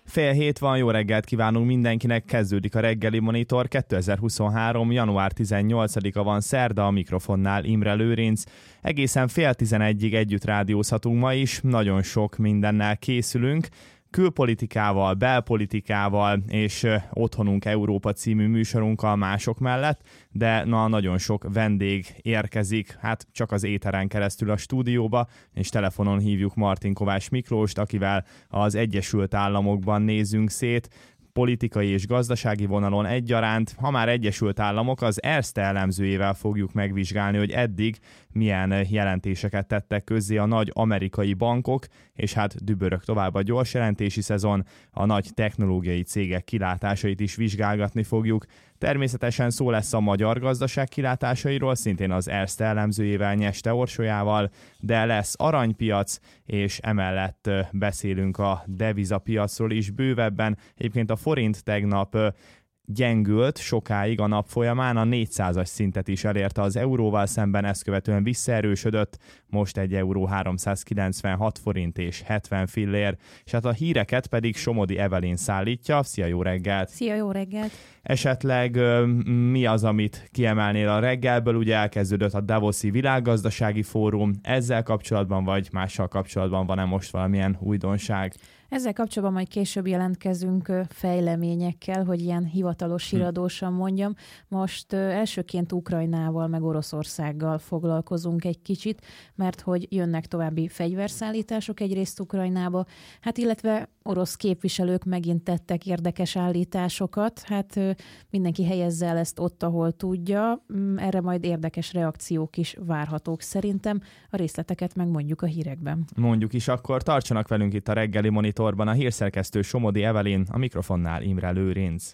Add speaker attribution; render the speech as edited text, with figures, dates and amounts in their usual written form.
Speaker 1: 6:30 van, jó reggelt kívánunk mindenkinek, kezdődik a reggeli monitor, 2023. január 18-a van, szerda, a mikrofonnál Imre Lőrinc. Egészen 10:30-ig együtt rádiózhatunk ma is, nagyon sok mindennel készülünk, külpolitikával, belpolitikával és Otthonunk Európa című műsorunkkal mások mellett, de nagyon sok vendég érkezik, hát csak az éteren keresztül a stúdióba, és telefonon hívjuk Martin Kovács Miklóst, akivel az Egyesült Államokban nézzünk szét, politikai és gazdasági vonalon egyaránt. Ha már Egyesült Államok, az Erste elemzőjével fogjuk megvizsgálni, hogy eddig milyen jelentéseket tettek közzé a nagy amerikai bankok, és hát dübörög tovább a gyors jelentési szezon, a nagy technológiai cégek kilátásait is vizsgálgatni fogjuk. Természetesen szó lesz a magyar gazdaság kilátásairól, szintén az Erste elemzőjével, Nyeste Orsolyával, de lesz aranypiac, és emellett beszélünk a devizapiacról is bővebben. Egyébként a forint tegnap gyengült sokáig a nap folyamán, a 400-as szintet is elérte az euróval szemben, ezt követően visszaerősödött, most egy euró 396 forint és 70 fillér, és hát a híreket pedig Somodi Evelyn szállítja. Szia, jó reggelt!
Speaker 2: Szia, jó reggelt!
Speaker 1: Esetleg mi az, amit kiemelnél a reggelből? Ugye elkezdődött a Davoszi Világgazdasági Fórum, ezzel kapcsolatban vagy mással kapcsolatban van-e most valamilyen újdonság?
Speaker 2: Ezzel kapcsolatban majd később jelentkezünk fejleményekkel, hogy ilyen hivatalos iradósan mondjam. Most elsőként Ukrajnával meg Oroszországgal foglalkozunk egy kicsit, mert hogy jönnek további fegyverszállítások egyrészt Ukrajnába, hát illetve orosz képviselők megint tettek érdekes állításokat, hát mindenki helyezze el ezt ott, ahol tudja. Erre majd érdekes reakciók is várhatók szerintem. A részleteket megmondjuk a hírekben.
Speaker 1: Mondjuk is, akkor tartsanak velünk itt a reggeli monitorban, a hírszerkesztő Somodi Evelyn, a mikrofonnál Imre Lőrinc.